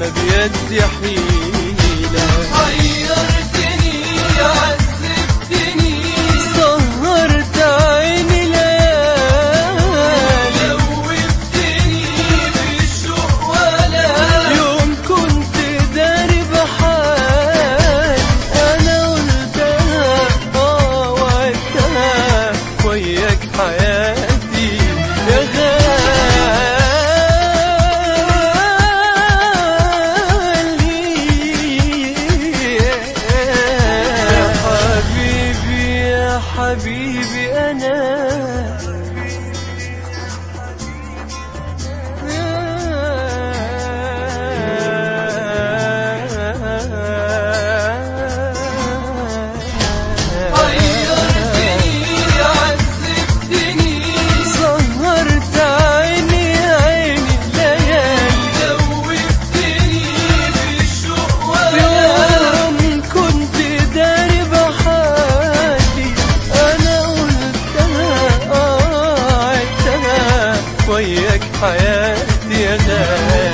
بيدي حيلة. غيرتني عذبتني سهرت عيني ليالي دوبتني بالشوق ولا يوم كنت داري بحالي. أنا قلتها وعدتها وياك حياتي يا حبيبي أنا غيرتني عذبتني سهرت عيني ليالي دوبتني بالشوق ولا يوم كنت داري بحالي. أنا قلتها وعدتها وياك حياتي يا غالي.